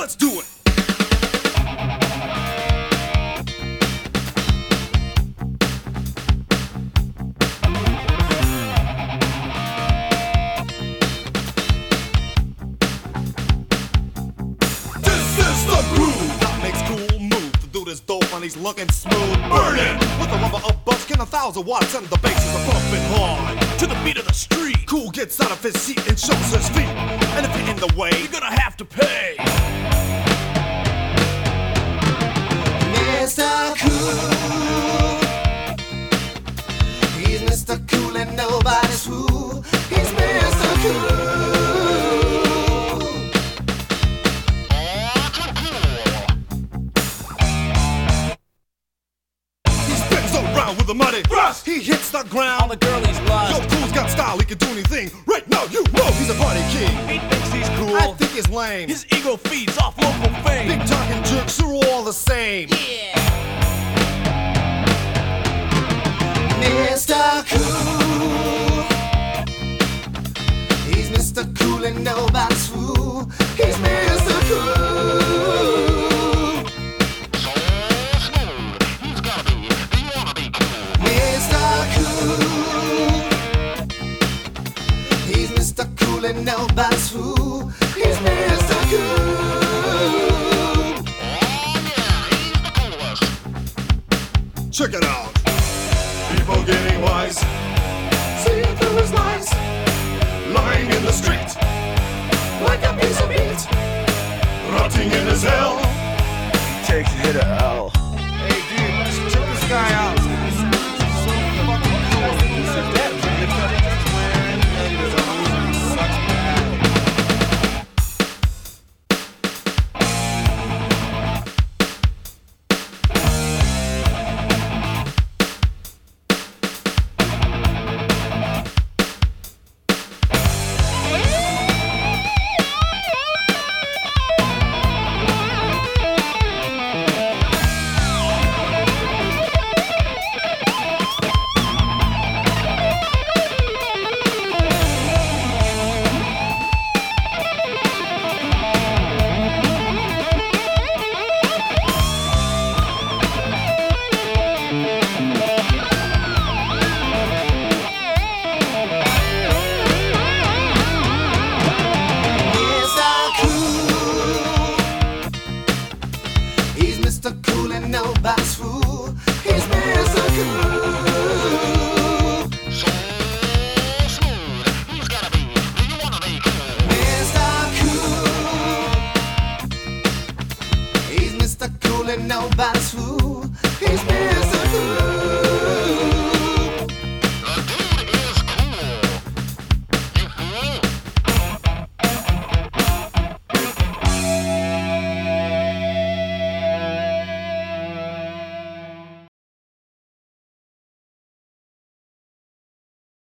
let's do it. This dope and he's looking smooth, burning with a rubber of buzz, can 1,000 watts and the bass is a pumping hard to the beat of the street. Cool gets out of his seat and shows his feet, and if you're in the way, you're gonna have to pay. Mr. Cool, he's Mr. Cool and nobody's fool. He's Mr. Cool. With the money, rush. He hits the ground. All the girlies love. Yo, Cool's got style, he can do anything. Right now, you know he's a party king. He thinks he's cool. I think he's lame. His ego feeds off local fame. Big talking jerks are all the same. Yeah. Mr. Cool, he's Mr. Cool and nobody's fool. He's Mr. Cool. And nobody's fool. He's Mr. Cool. Check it out. People getting wise, seeing through his lies, lying in the street like a piece of meat, rotting in his hell. He takes a hit of hell. Hey dude, let's check this guy out.